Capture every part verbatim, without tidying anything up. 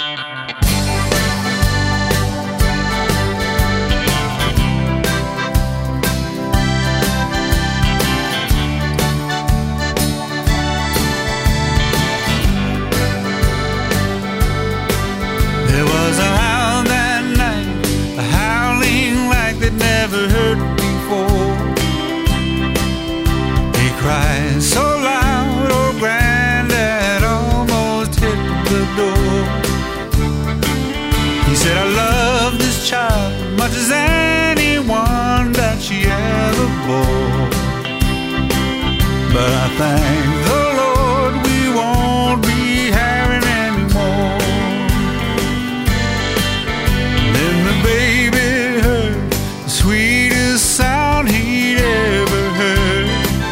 As anyone that she ever bore. But I thank the Lord we won't be having any more. Then the baby heard the sweetest sound he'd ever heard,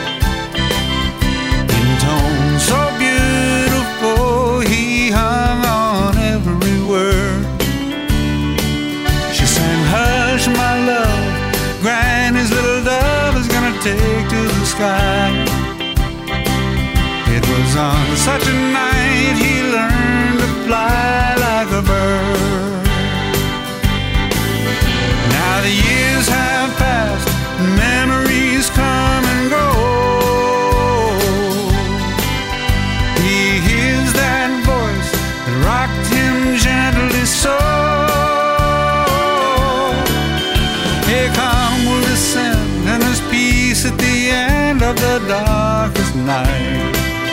in tones so beautiful he hung on every word. She sang, "Hush, my love, Granny's little dove is gonna take to the sky." It was on such a night he learned to fly like a bird. Now the years have passed, memories come and go. He hears that voice that rocked him gently so. And there's peace at the end of the darkest night.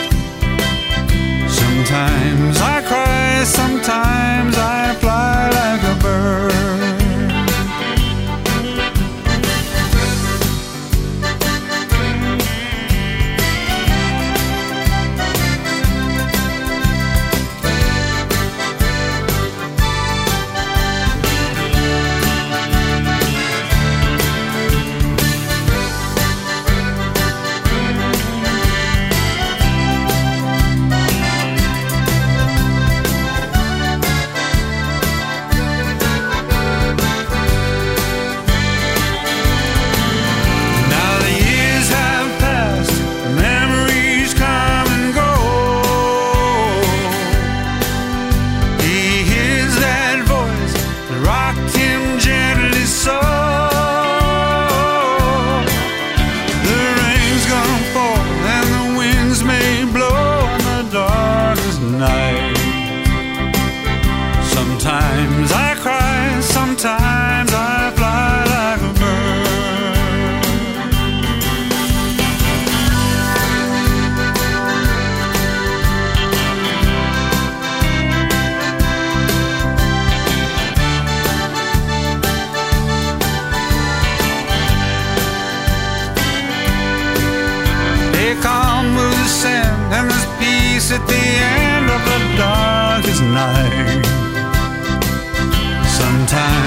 Sometimes I cry, sometimes I fly like a bird. Sometimes I cry, sometimes I fly like a bird. They come with the sand, and there's peace at the end of the darkest night. Sometimes